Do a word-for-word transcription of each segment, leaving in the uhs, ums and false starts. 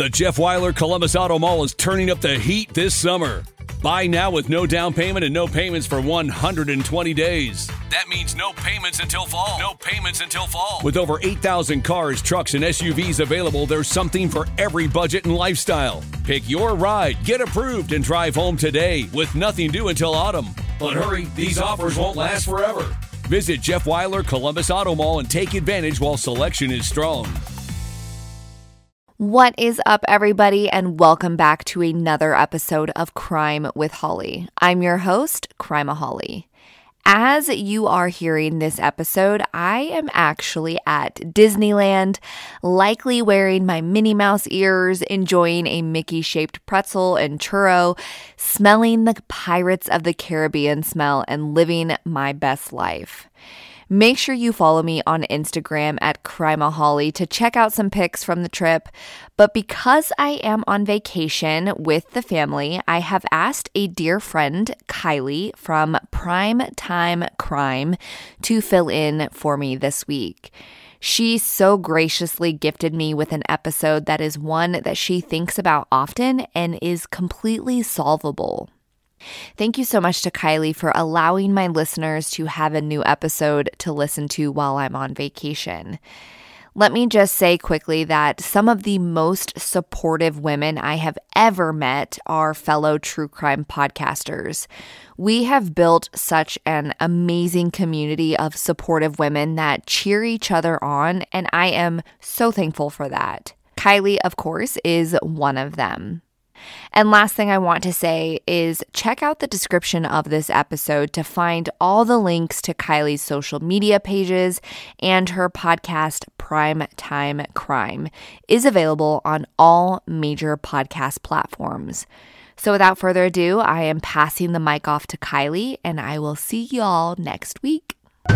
The Jeff Weiler Columbus Auto Mall is turning up the heat this summer. Buy now with no down payment and no payments for one hundred twenty days. That means no payments until fall. No payments until fall. With over eight thousand cars, trucks, and S U Vs available, there's something for every budget and lifestyle. Pick your ride, get approved, and drive home today with nothing due until autumn. But hurry, these offers won't last forever. Visit Jeff Weiler Columbus Auto Mall and take advantage while selection is strong. What is up, everybody, and welcome back to another episode of Crime with Holly. I'm your host, Crimeaholic. As you are hearing this episode, I am actually at Disneyland, likely wearing my Minnie Mouse ears, enjoying a Mickey-shaped pretzel and churro, smelling the Pirates of the Caribbean smell, and living my best life. Make sure you follow me on Instagram at Crimeaholic to check out some pics from the trip. But because I am on vacation with the family, I have asked a dear friend, Kylie, from Prime Time Crime, to fill in for me this week. She so graciously gifted me with an episode that is one that she thinks about often and is completely solvable. Thank you so much to Kylie for allowing my listeners to have a new episode to listen to while I'm on vacation. Let me just say quickly that some of the most supportive women I have ever met are fellow true crime podcasters. We have built such an amazing community of supportive women that cheer each other on, and I am so thankful for that. Kylie, of course, is one of them. And last thing I want to say is check out the description of this episode to find all the links to Kylie's social media pages, and her podcast, Prime Time Crime, is available on all major podcast platforms. So without further ado, I am passing the mic off to Kylie, and I will see y'all next week.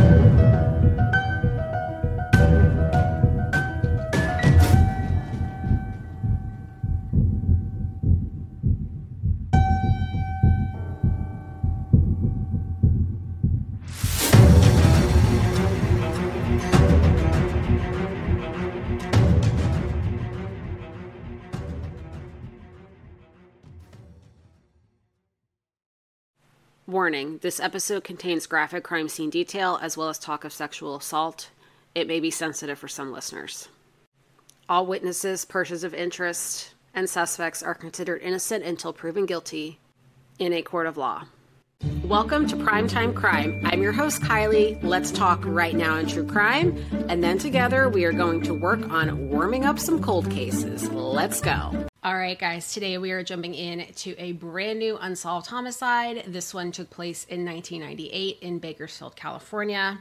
Warning, this episode contains graphic crime scene detail as well as talk of sexual assault. It may be sensitive for some listeners. All witnesses, persons of interest, and suspects are considered innocent until proven guilty in a court of law. Welcome to Primetime Crime. I'm your host, Kylie. Let's talk right now in true crime, and then together we are going to work on warming up some cold cases. Let's go. All right, guys, today we are jumping in to a brand new unsolved homicide. This one took place in nineteen ninety-eight in Bakersfield, California.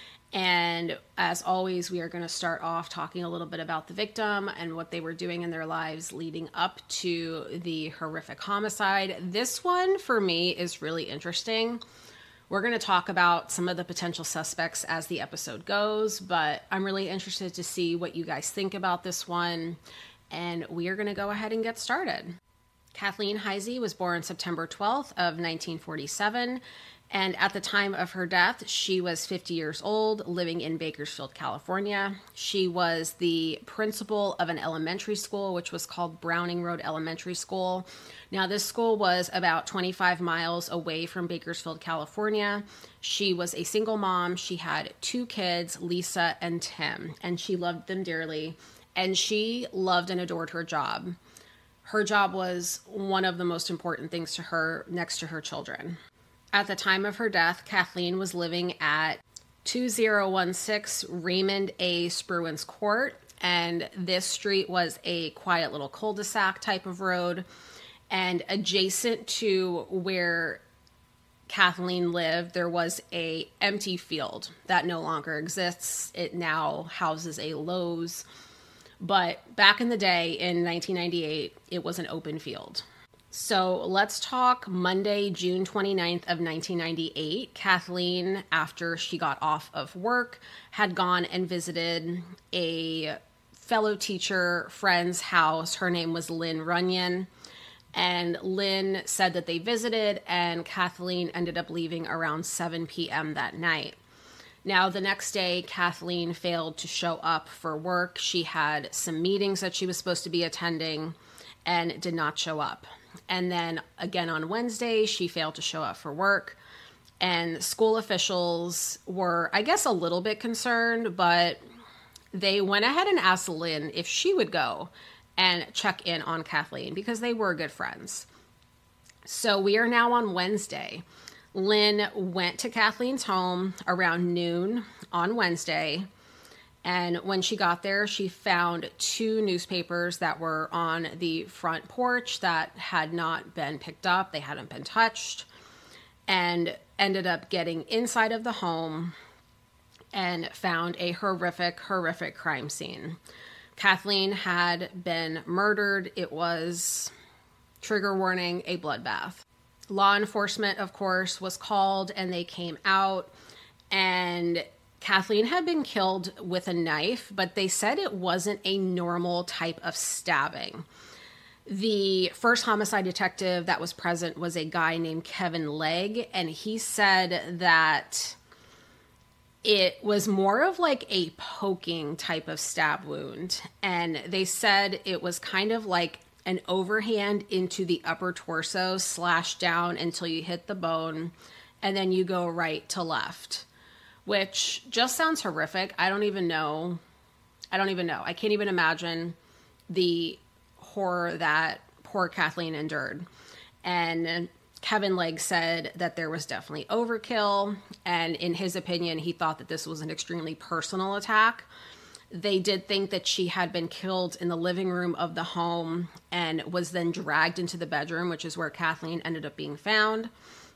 And as always, we are going to start off talking a little bit about the victim and what they were doing in their lives leading up to the horrific homicide. This one, for me, is really interesting. We're going to talk about some of the potential suspects as the episode goes, but I'm really interested to see what you guys think about this one. And we are going to go ahead and get started. Kathleen Heisey was born September twelfth of nineteen forty-seven, and at the time of her death, she was fifty years old, living in Bakersfield, California. She was the principal of an elementary school, which was called Browning Road Elementary School. Now, this school was about twenty-five miles away from Bakersfield, California. She was a single mom. She had two kids, Lisa and Tim, and she loved them dearly. And she loved and adored her job. Her job was one of the most important things to her next to her children. At the time of her death, Kathleen was living at two thousand sixteen Raymond A. Spruance Court. And this street was a quiet little cul-de-sac type of road. And adjacent to where Kathleen lived, there was a empty field that no longer exists. It now houses a Lowe's. But back in the day, in nineteen ninety-eight, it was an open field. So let's talk Monday, June twenty-ninth of nineteen ninety-eight. Kathleen, after she got off of work, had gone and visited a fellow teacher friend's house. Her name was Lynn Runyon. And Lynn said that they visited, and Kathleen ended up leaving around seven p.m. that night. Now, the next day, Kathleen failed to show up for work. She had some meetings that she was supposed to be attending and did not show up. And then again on Wednesday, she failed to show up for work. And school officials were, I guess, a little bit concerned, but they went ahead and asked Lynn if she would go and check in on Kathleen because they were good friends. So we are now on Wednesday. Lynn went to Kathleen's home around noon on Wednesday. And when she got there, she found two newspapers that were on the front porch that had not been picked up. They hadn't been touched, and ended up getting inside of the home and found a horrific, horrific crime scene. Kathleen had been murdered. It was, trigger warning, a bloodbath. Law enforcement, of course, was called, and they came out, and Kathleen had been killed with a knife, but they said it wasn't a normal type of stabbing. The first homicide detective that was present was a guy named Kevin Legg, and he said that it was more of like a poking type of stab wound. And they said it was kind of like an overhand into the upper torso, slash down until you hit the bone, and then you go right to left, which just sounds horrific. I don't even know. I don't even know. I can't even imagine the horror that poor Kathleen endured. And Kevin Legg said that there was definitely overkill. And in his opinion, he thought that this was an extremely personal attack. They did think that she had been killed in the living room of the home and was then dragged into the bedroom, which is where Kathleen ended up being found.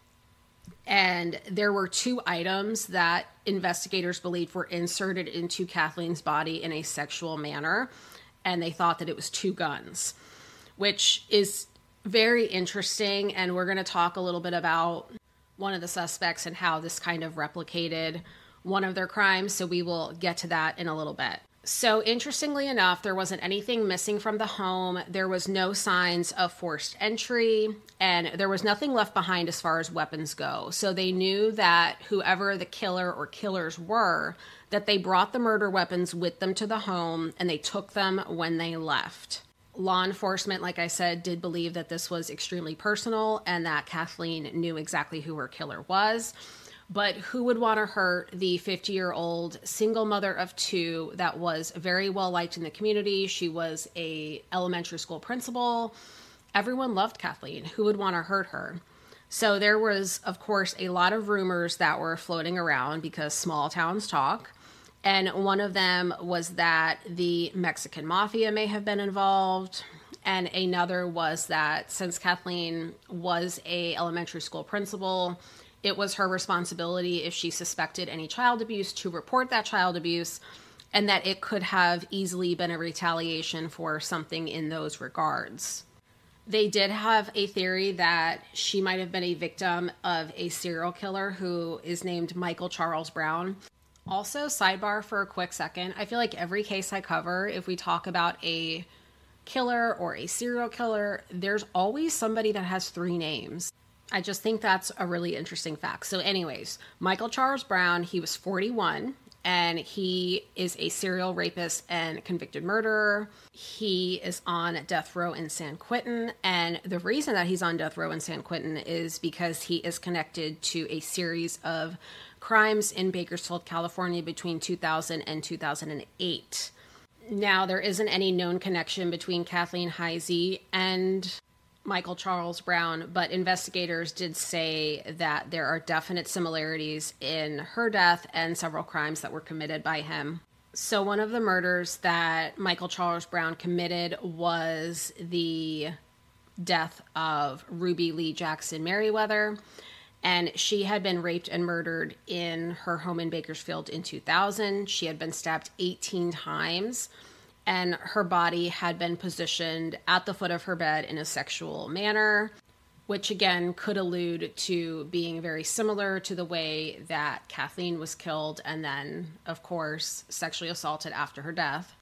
And there were two items that investigators believed were inserted into Kathleen's body in a sexual manner. And they thought that it was two guns, which is very interesting. And we're going to talk a little bit about one of the suspects and how this kind of replicated one of their crimes. So we will get to that in a little bit. So interestingly enough, there wasn't anything missing from the home. There was no signs of forced entry, and there was nothing left behind as far as weapons go. So they knew that whoever the killer or killers were, that they brought the murder weapons with them to the home and they took them when they left. Law enforcement, like I said, did believe that this was extremely personal and that Kathleen knew exactly who her killer was. But who would want to hurt the fifty-year-old single mother of two that was very well liked in the community? She was a elementary school principal. Everyone loved Kathleen. Who would want to hurt her? So there was, of course, a lot of rumors that were floating around because small towns talk. And one of them was that the Mexican mafia may have been involved. And another was that since Kathleen was a elementary school principal, it was her responsibility, if she suspected any child abuse, to report that child abuse, and that it could have easily been a retaliation for something in those regards. They did have a theory that she might have been a victim of a serial killer who is named Michael Charles Brown. Also, sidebar for a quick second, I feel like every case I cover, if we talk about a killer or a serial killer, there's always somebody that has three names. I just think that's a really interesting fact. So anyways, Michael Charles Brown, he was forty-one, and he is a serial rapist and convicted murderer. He is on death row in San Quentin, and the reason that he's on death row in San Quentin is because he is connected to a series of crimes in Bakersfield, California between two thousand and two thousand eight. Now, there isn't any known connection between Kathleen Heisey and Michael Charles Brown, but investigators did say that there are definite similarities in her death and several crimes that were committed by him. So one of the murders that Michael Charles Brown committed was the death of Ruby Lee Jackson Merriweather, and she had been raped and murdered in her home in Bakersfield in two thousand. She had been stabbed eighteen times. And her body had been positioned at the foot of her bed in a sexual manner, which again could allude to being very similar to the way that Kathleen was killed and then, of course, sexually assaulted after her death.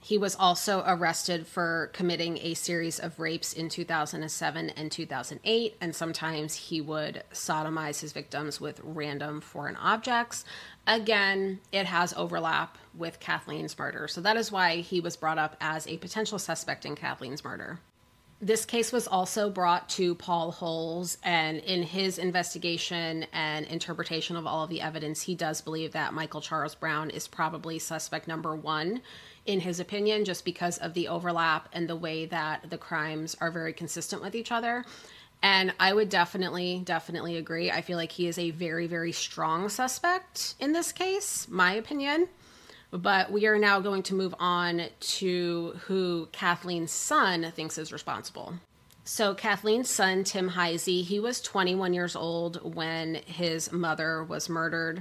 He was also arrested for committing a series of rapes in two thousand seven and two thousand eight, and sometimes he would sodomize his victims with random foreign objects. Again, it has overlap with Kathleen's murder, so that is why he was brought up as a potential suspect in Kathleen's murder. This case was also brought to Paul Holes, and in his investigation and interpretation of all of the evidence, he does believe that Michael Charles Brown is probably suspect number one, in his opinion, just because of the overlap and the way that the crimes are very consistent with each other. And I would definitely, definitely agree. I feel like he is a very, very strong suspect in this case, my opinion. But we are now going to move on to who Kathleen's son thinks is responsible. So Kathleen's son, Tim Heisey, he was twenty-one years old when his mother was murdered.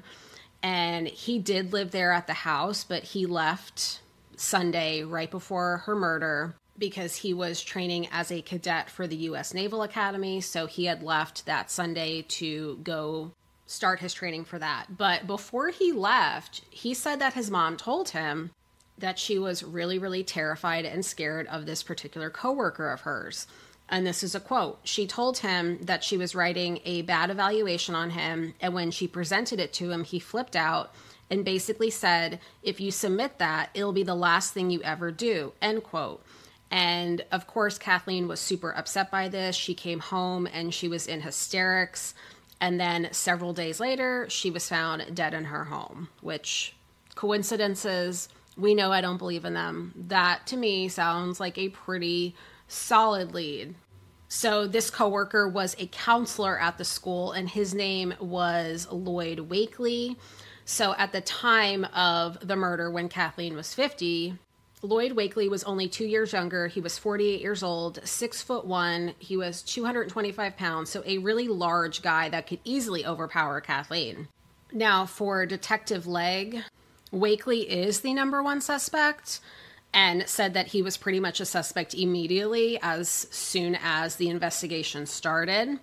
And he did live there at the house, but he left Sunday right before her murder because he was training as a cadet for the U S Naval Academy. So he had left that Sunday to go start his training for that. But before he left, he said that his mom told him that she was really, really terrified and scared of this particular coworker of hers. And this is a quote. She told him that she was writing a bad evaluation on him, and when she presented it to him, he flipped out and basically said, if you submit that, it'll be the last thing you ever do, end quote. And of course, Kathleen was super upset by this. She came home and she was in hysterics. And then several days later, she was found dead in her home, which coincidences, we know I don't believe in them. That to me sounds like a pretty solid lead. So this coworker was a counselor at the school, and his name was Lloyd Wakely. So at the time of the murder, when Kathleen was fifty, Lloyd Wakely was only two years younger. He was forty-eight years old, six foot one. He was two hundred twenty-five pounds, so a really large guy that could easily overpower Kathleen. Now, for Detective Legg, Wakely is the number one suspect and said that he was pretty much a suspect immediately as soon as the investigation started.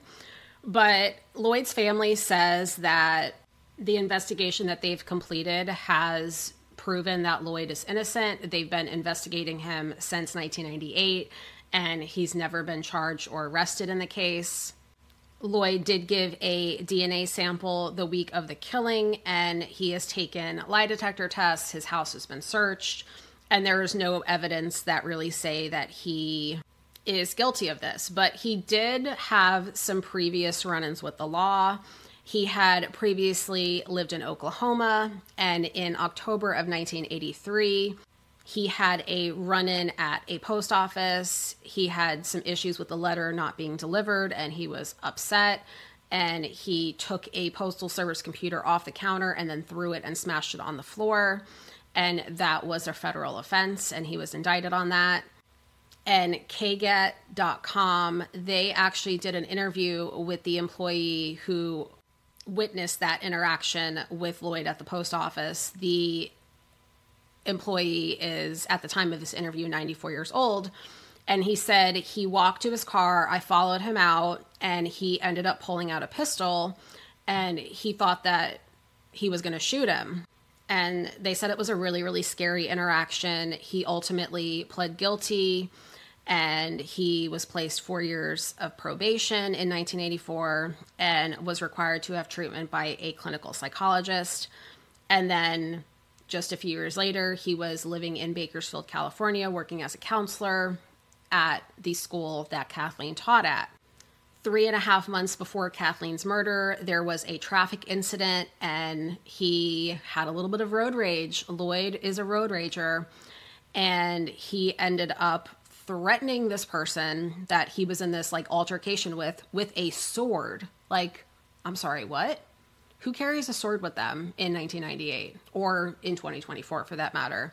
But Lloyd's family says that the investigation that they've completed has proven that Lloyd is innocent. They've been investigating him since nineteen ninety-eight, and he's never been charged or arrested in the case. Lloyd did give a D N A sample the week of the killing, and he has taken lie detector tests. His house has been searched, and there is no evidence that really say that he is guilty of this. But he did have some previous run-ins with the law. He had previously lived in Oklahoma, and in October of nineteen eighty-three, he had a run-in at a post office. He had some issues with the letter not being delivered, and he was upset, and he took a postal service computer off the counter and then threw it and smashed it on the floor, and that was a federal offense, and he was indicted on that. And K get dot com, they actually did an interview with the employee who witnessed that interaction with Lloyd at the post office. The employee is, at the time of this interview, ninety-four years old. And he said he walked to his car, I followed him out, and he ended up pulling out a pistol, and he thought that he was going to shoot him. And they said it was a really, really scary interaction. He ultimately pled guilty, and he was placed four years of probation in nineteen eighty-four and was required to have treatment by a clinical psychologist. And then just a few years later, he was living in Bakersfield, California, working as a counselor at the school that Kathleen taught at. Three and a half months before Kathleen's murder, there was a traffic incident, and he had a little bit of road rage. Lloyd is a road rager, and he ended up threatening this person that he was in this like altercation with, with a sword. Like, I'm sorry, what? Who carries a sword with them in nineteen ninety-eight or in twenty twenty-four for that matter?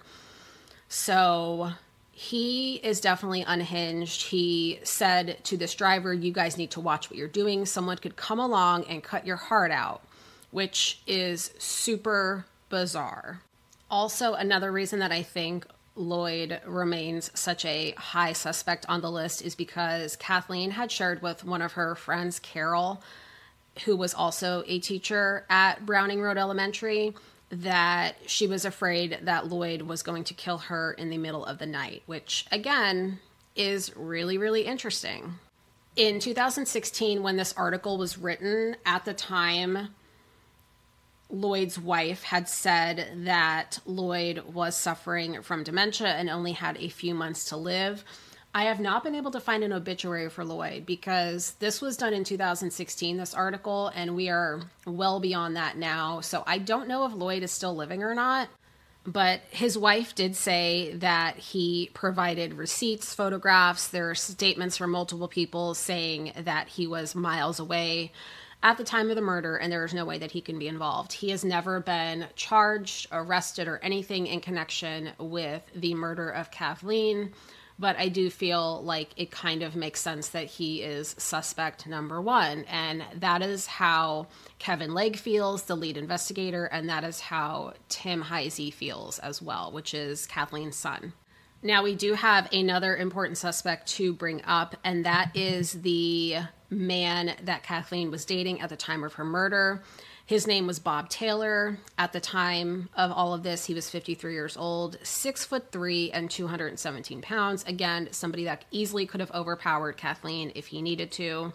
So he is definitely unhinged. He said to this driver, you guys need to watch what you're doing. Someone could come along and cut your heart out, which is super bizarre. Also, another reason that I think Lloyd remains such a high suspect on the list is because Kathleen had shared with one of her friends, Carol, who was also a teacher at Browning Road Elementary, that she was afraid that Lloyd was going to kill her in the middle of the night, which, again, is really, really interesting. In two thousand sixteen, when this article was written, at the time, Lloyd's wife had said that Lloyd was suffering from dementia and only had a few months to live. I have not been able to find an obituary for Lloyd because this was done in two thousand sixteen, this article, and we are well beyond that now. So I don't know if Lloyd is still living or not, but his wife did say that he provided receipts, photographs. There are statements from multiple people saying that he was miles away at the time of the murder, and there is no way that he can be involved. He has never been charged, arrested, or anything in connection with the murder of Kathleen. But I do feel like it kind of makes sense that he is suspect number one. And that is how Kevin Legg feels, the lead investigator, and that is how Tim Heisey feels as well, which is Kathleen's son. Now, we do have another important suspect to bring up, and that is the man that Kathleen was dating at the time of her murder. His name was Bob Taylor. At the time of all of this, he was fifty-three years old, six foot three and two hundred seventeen pounds. Again, somebody that easily could have overpowered Kathleen if he needed to.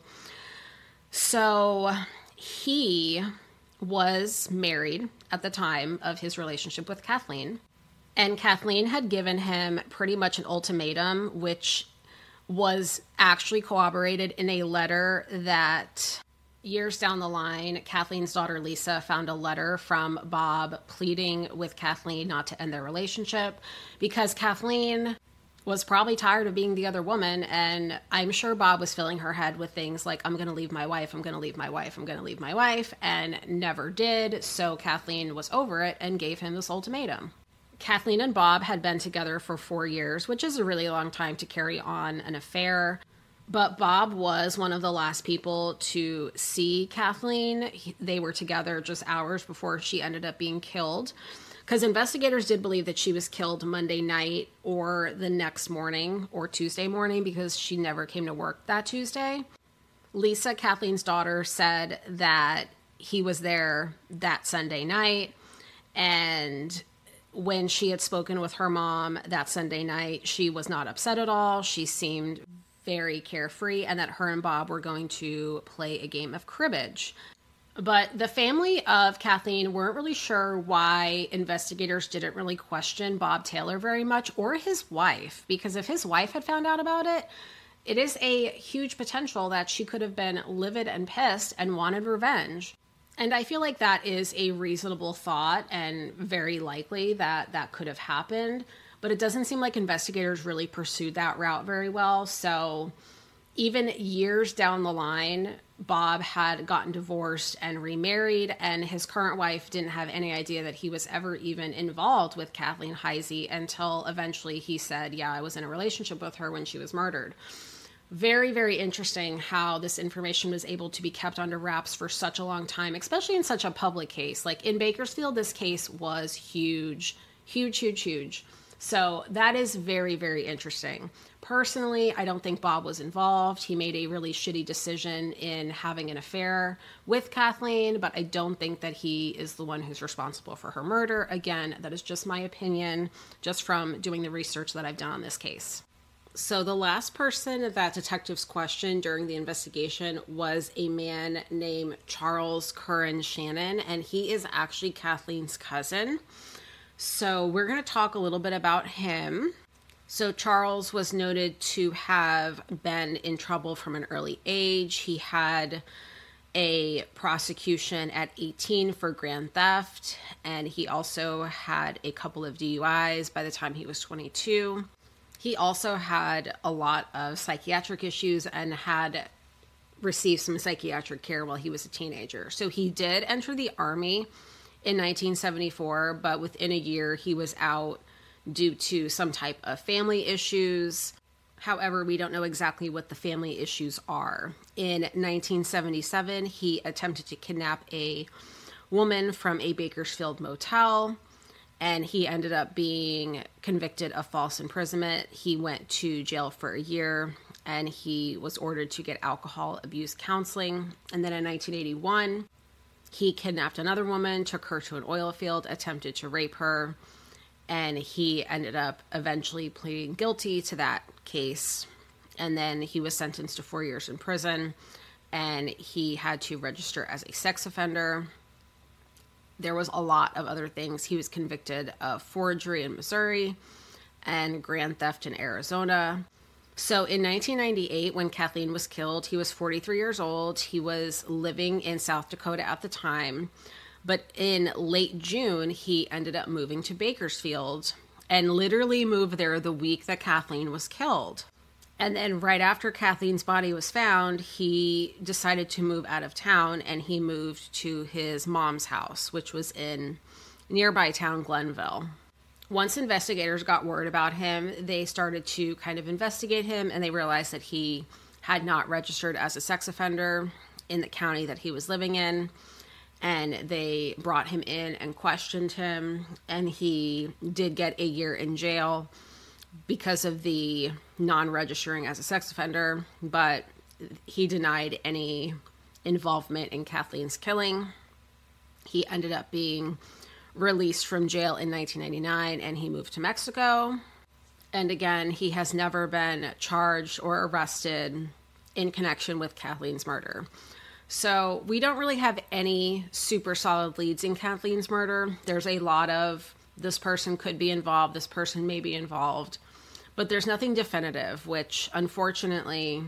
So he was married at the time of his relationship with Kathleen. And Kathleen had given him pretty much an ultimatum, which was actually corroborated in a letter that years down the line, Kathleen's daughter Lisa found a letter from Bob pleading with Kathleen not to end their relationship because Kathleen was probably tired of being the other woman. And I'm sure Bob was filling her head with things like, I'm going to leave my wife, I'm going to leave my wife, I'm going to leave my wife, and never did. So Kathleen was over it and gave him this ultimatum. Kathleen and Bob had been together for four years, which is a really long time to carry on an affair. But Bob was one of the last people to see Kathleen. He, they were together just hours before she ended up being killed. Because investigators did believe that she was killed Monday night or the next morning or Tuesday morning because she never came to work that Tuesday. Lisa, Kathleen's daughter, said that he was there that Sunday night, and when she had spoken with her mom that Sunday night, she was not upset at all. She seemed very carefree, and that her and Bob were going to play a game of cribbage. But the family of Kathleen weren't really sure why investigators didn't really question Bob Taylor very much, or his wife, because if his wife had found out about it, it is a huge potential that she could have been livid and pissed and wanted revenge. And I feel like that is a reasonable thought and very likely that that could have happened. But it doesn't seem like investigators really pursued that route very well. So even years down the line, Bob had gotten divorced and remarried, and his current wife didn't have any idea that he was ever even involved with Kathleen Heisey until eventually he said, yeah, I was in a relationship with her when she was murdered. Very, very interesting how this information was able to be kept under wraps for such a long time, especially in such a public case. Like in Bakersfield, this case was huge, huge, huge, huge. So that is very, very interesting. Personally, I don't think Bob was involved. He made a really shitty decision in having an affair with Kathleen, but I don't think that he is the one who's responsible for her murder. Again, that is just my opinion, just from doing the research that I've done on this case. So the last person that detectives questioned during the investigation was a man named Charles Curran Shannon, and he is actually Kathleen's cousin. So we're going to talk a little bit about him. So Charles was noted to have been in trouble from an early age. He had a prosecution at eighteen for grand theft, and he also had a couple of D U Is by the time he was twenty-two. He also had a lot of psychiatric issues and had received some psychiatric care while he was a teenager. So he did enter the Army in nineteen seventy-four, but within a year he was out due to some type of family issues. However, we don't know exactly what the family issues are. In nineteen seventy-seven, he attempted to kidnap a woman from a Bakersfield motel, and he ended up being convicted of false imprisonment. He went to jail for a year, and he was ordered to get alcohol abuse counseling. And then in nineteen eighty-one, He kidnapped another woman, took her to an oil field, attempted to rape her, and he ended up eventually pleading guilty to that case. And then he was sentenced to four years in prison, and he had to register as a sex offender. There was a lot of other things. He was convicted of forgery in Missouri and grand theft in Arizona. So in nineteen ninety-eight, when Kathleen was killed, he was forty-three years old. He was living in South Dakota at the time. But in late June, he ended up moving to Bakersfield and literally moved there the week that Kathleen was killed. And then right after Kathleen's body was found, he decided to move out of town, and he moved to his mom's house, which was in nearby town Glenville. Once investigators got word about him, they started to kind of investigate him, and they realized that he had not registered as a sex offender in the county that he was living in. And they brought him in and questioned him, and he did get a year in jail because of the non-registering as a sex offender, but he denied any involvement in Kathleen's killing. He ended up being released from jail in nineteen ninety-nine, and he moved to Mexico. And again, he has never been charged or arrested in connection with Kathleen's murder. So we don't really have any super solid leads in Kathleen's murder. There's a lot of this person could be involved, this person may be involved, but there's nothing definitive, which unfortunately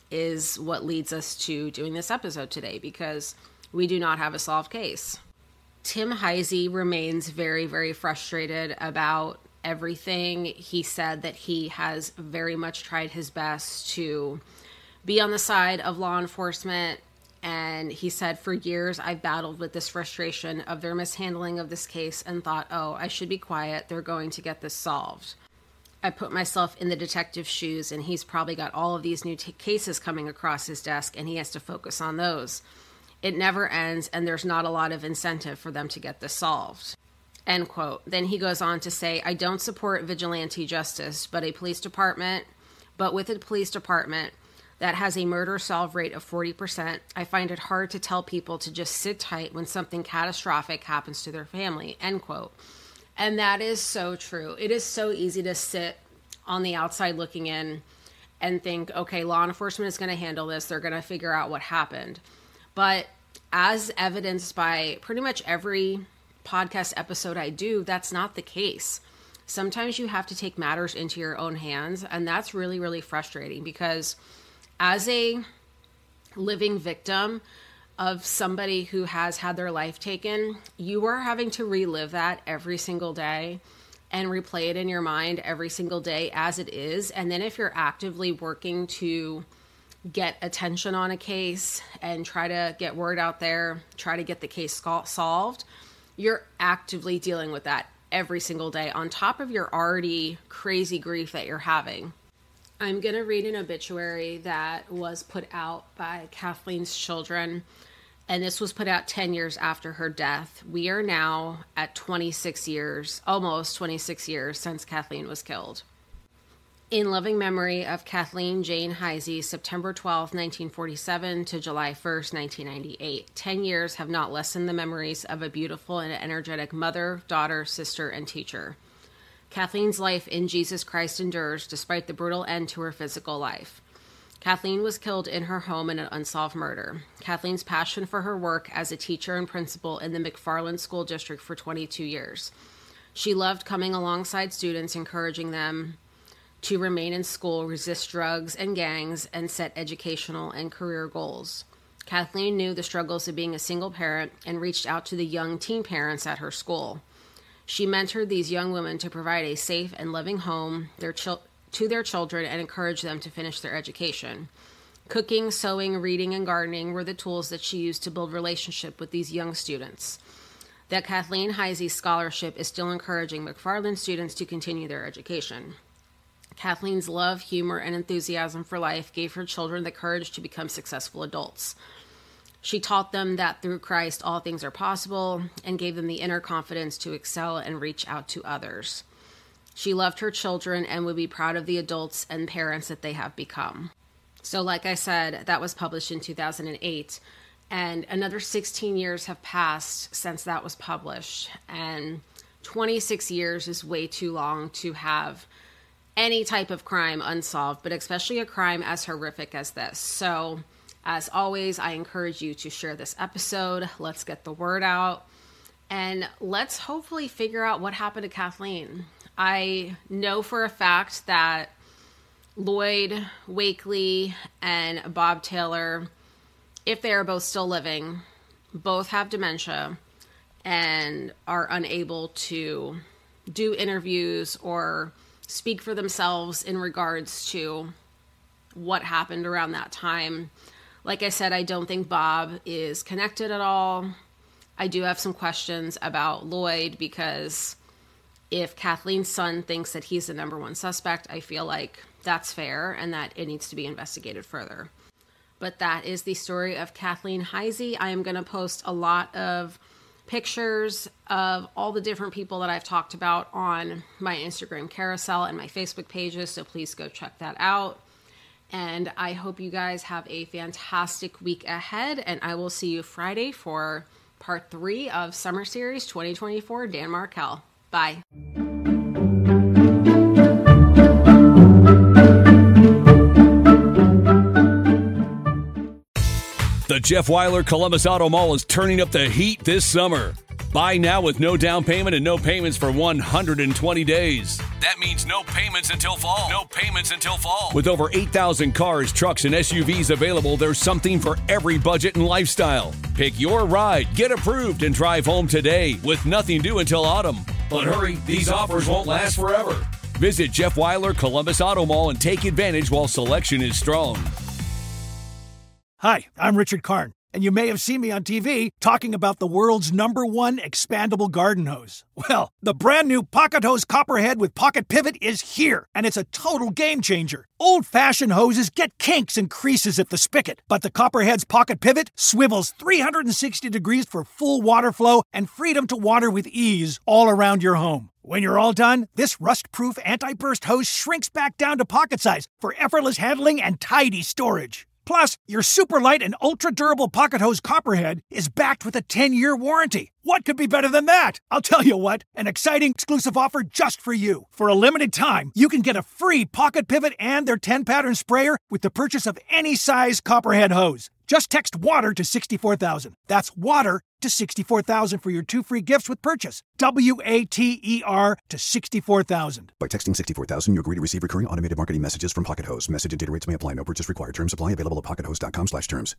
is what leads us to doing this episode today, because we do not have a solved case. Tim Heisey remains very, very frustrated about everything. He said that he has very much tried his best to be on the side of law enforcement. And he said, for years, I've battled with this frustration of their mishandling of this case and thought, oh, I should be quiet. They're going to get this solved. I put myself in the detective's shoes, and he's probably got all of these new t- cases coming across his desk, and he has to focus on those. It never ends, and there's not a lot of incentive for them to get this solved. End quote. Then he goes on to say, I don't support vigilante justice, but a police department, but with a police department that has a murder solve rate of forty percent, I find it hard to tell people to just sit tight when something catastrophic happens to their family, end quote. And that is so true. It is so easy to sit on the outside looking in and think, okay, law enforcement is going to handle this. They're going to figure out what happened. But as evidenced by pretty much every podcast episode I do, that's not the case. Sometimes you have to take matters into your own hands, and that's really, really frustrating, because as a living victim of somebody who has had their life taken, you are having to relive that every single day and replay it in your mind every single day as it is. And then if you're actively working to get attention on a case and try to get word out there, try to get the case solved, you're actively dealing with that every single day on top of your already crazy grief that you're having. I'm going to read an obituary that was put out by Kathleen's children, and this was put out ten years after her death. We are now at twenty-six years, almost twenty-six years since Kathleen was killed. In loving memory of Kathleen Jane Heisey, September twelfth, nineteen forty-seven to July first, nineteen ninety-eight. Ten years have not lessened the memories of a beautiful and energetic mother, daughter, sister, and teacher. Kathleen's life in Jesus Christ endures despite the brutal end to her physical life. Kathleen was killed in her home in an unsolved murder. Kathleen's passion for her work as a teacher and principal in the McFarland School District for twenty-two years. She loved coming alongside students, encouraging them to remain in school, resist drugs and gangs, and set educational and career goals. Kathleen knew the struggles of being a single parent and reached out to the young teen parents at her school. She mentored these young women to provide a safe and loving home their chil- to their children and encourage them to finish their education. Cooking, sewing, reading, and gardening were the tools that she used to build relationship with these young students. That Kathleen Heisey Scholarship is still encouraging McFarland students to continue their education. Kathleen's love, humor, and enthusiasm for life gave her children the courage to become successful adults. She taught them that through Christ all things are possible and gave them the inner confidence to excel and reach out to others. She loved her children and would be proud of the adults and parents that they have become. So like I said, that was published in two thousand eight. And another sixteen years have passed since that was published. And twenty-six years is way too long to have any type of crime unsolved, but especially a crime as horrific as this. So, as always, I encourage you to share this episode. Let's get the word out. And let's hopefully figure out what happened to Kathleen. I know for a fact that Lloyd Wakely and Bob Taylor, if they are both still living, both have dementia and are unable to do interviews or speak for themselves in regards to what happened around that time. Like I said, I don't think Bob is connected at all. I do have some questions about Lloyd because if Kathleen's son thinks that he's the number one suspect, I feel like that's fair and that it needs to be investigated further. But that is the story of Kathleen Heisey. I am going to post a lot of pictures of all the different people that I've talked about on my Instagram carousel and my Facebook pages, so please go check that out. And I hope you guys have a fantastic week ahead, and I will see you Friday for part three of Summer Series twenty twenty-four, Dan Markel. Bye. The Jeff Wyler Columbus Auto Mall is turning up the heat this summer. Buy now with no down payment and no payments for one hundred twenty days. That means no payments until fall. No payments until fall. With over eight thousand cars, trucks, and S U Vs available, there's something for every budget and lifestyle. Pick your ride, get approved, and drive home today with nothing due until autumn. But hurry, these offers won't last forever. Visit Jeff Wyler Columbus Auto Mall and take advantage while selection is strong. Hi, I'm Richard Karn, and you may have seen me on T V talking about the world's number one expandable garden hose. Well, the brand new Pocket Hose Copperhead with Pocket Pivot is here, and it's a total game changer. Old-fashioned hoses get kinks and creases at the spigot, but the Copperhead's Pocket Pivot swivels three hundred sixty degrees for full water flow and freedom to water with ease all around your home. When you're all done, this rust-proof anti-burst hose shrinks back down to pocket size for effortless handling and tidy storage. Plus, your super light and ultra-durable Pocket Hose Copperhead is backed with a ten-year warranty. What could be better than that? I'll tell you what, an exciting exclusive offer just for you. For a limited time, you can get a free Pocket Pivot and their ten-pattern sprayer with the purchase of any size Copperhead hose. Just text WATER to sixty-four thousand. That's WATER to sixty-four thousand for your two free gifts with purchase. W A T E R to sixty-four thousand. By texting sixty-four thousand, you agree to receive recurring automated marketing messages from Pocket Hose. Message and data rates may apply. No purchase required. Terms apply. Available at pocket hose dot com slash terms.